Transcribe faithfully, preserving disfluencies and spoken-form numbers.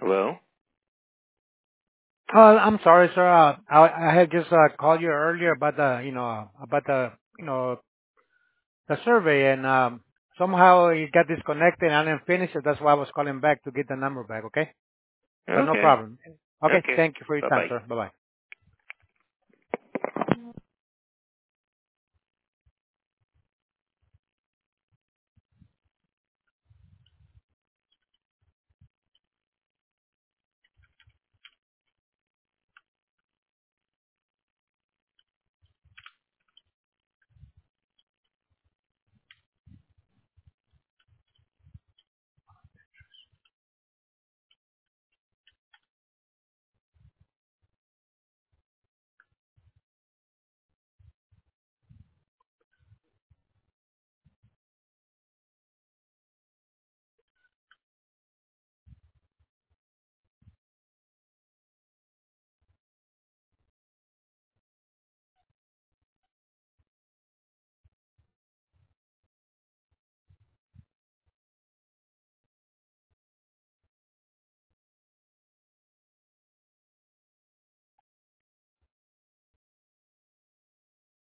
Hello? Uh, I'm sorry, sir. Uh, I I had just uh, called you earlier about the, you know, uh, about the, you know, the survey, and um, somehow it got disconnected and I didn't finish it. That's why I was calling back to get the number back. Okay, but no Okay. problem. Okay, Okay. thank you for your time, Bye-bye. sir. Bye bye.